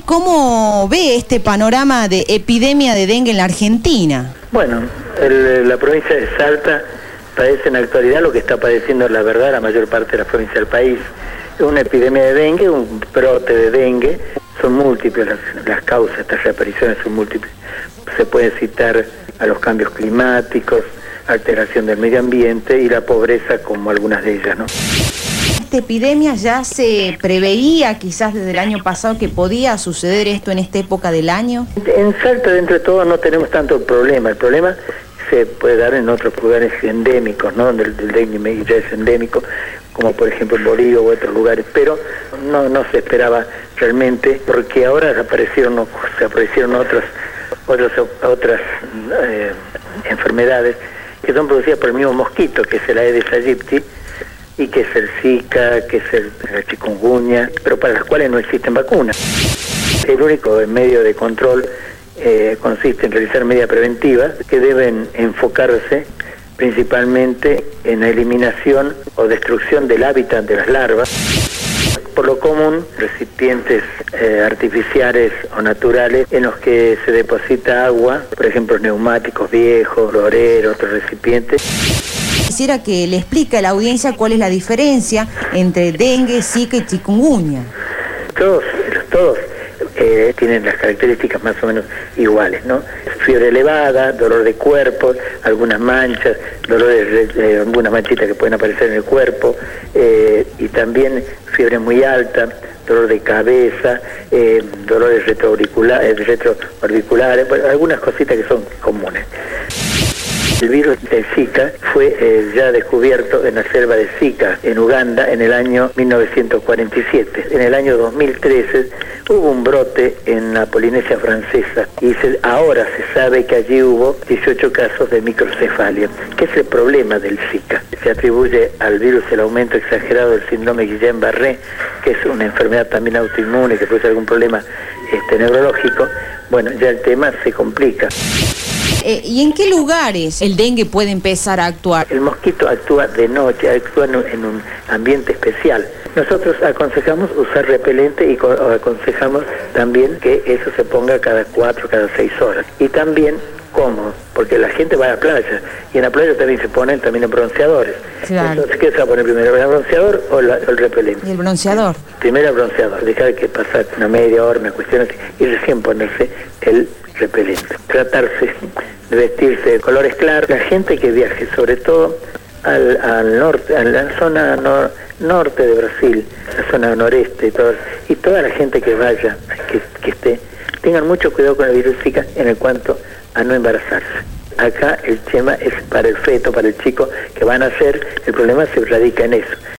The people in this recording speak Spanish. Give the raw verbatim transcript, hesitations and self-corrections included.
¿cómo ve este panorama de epidemia de dengue en la Argentina? Bueno, el, la provincia de Salta padece en la actualidad lo que está padeciendo, la verdad, la mayor parte de la provincia del país. Es una epidemia de dengue, un brote de dengue. Son múltiples las, las causas, estas reapariciones son múltiples. Se puede citar a los cambios climáticos, alteración del medio ambiente y la pobreza como algunas de ellas, ¿no? ¿Esta epidemia ya se preveía quizás desde el año pasado que podía suceder esto en esta época del año? En Salta, dentro de todo, no tenemos tanto problema. El problema se puede dar en otros lugares endémicos, ¿no? Donde el, el dengue ya es endémico, como por ejemplo en Bolivia u otros lugares, pero no, no se esperaba realmente, porque ahora aparecieron, se aparecieron otras, otras, otras eh, enfermedades que son producidas por el mismo mosquito, que es el Aedes aegypti, y que es el Zika, que es el, el chikungunya, pero para las cuales no existen vacunas. El único medio de control eh, consiste en realizar medidas preventivas que deben enfocarse principalmente en la eliminación o destrucción del hábitat de las larvas. Por lo común, recipientes eh, artificiales o naturales en los que se deposita agua, por ejemplo neumáticos viejos, floreros, otros recipientes. Quisiera que le explique a la audiencia cuál es la diferencia entre dengue, zika y chikungunya. Todos, todos eh, tienen las características más o menos iguales, ¿no? Fiebre elevada, dolor de cuerpo, algunas manchas, dolores, eh, algunas manchitas que pueden aparecer en el cuerpo, eh, y también fiebre muy alta, dolor de cabeza, eh, dolores retroauriculares, retroorbiculares, bueno, algunas cositas que son comunes. El virus de Zika fue eh, ya descubierto en la selva de Zika, en Uganda, en el año mil novecientos cuarenta y siete. En el año dos mil trece hubo un brote en la Polinesia Francesa y se, ahora se sabe que allí hubo dieciocho casos de microcefalia, que es el problema del Zika. Se atribuye al virus el aumento exagerado del síndrome Guillain-Barré, que es una enfermedad también autoinmune que puede ser algún problema este, neurológico. Bueno, ya el tema se complica. Eh, ¿Y en qué lugares el dengue puede empezar a actuar? El mosquito actúa de noche, actúa en un, en un ambiente especial. Nosotros aconsejamos usar repelente y aconsejamos también que eso se ponga cada cuatro, cada seis horas. Y también cómodo, porque la gente va a la playa y en la playa también se ponen también bronceadores. Claro. Entonces, ¿qué se va a poner primero, el bronceador o, la, o el repelente? ¿Y el bronceador? Primero el bronceador, dejar que pasar una media hora, una cuestión así, y recién ponerse el repelente. Tratarse de vestirse de colores claros. La gente que viaje, sobre todo al, al norte, a la zona nor, norte de Brasil, la zona noreste y, todo, y toda la gente que vaya, que, que esté, tengan mucho cuidado con el virus Zika en el cuanto a no embarazarse. Acá el tema es para el feto, para el chico que van a nacer, el problema se radica en eso.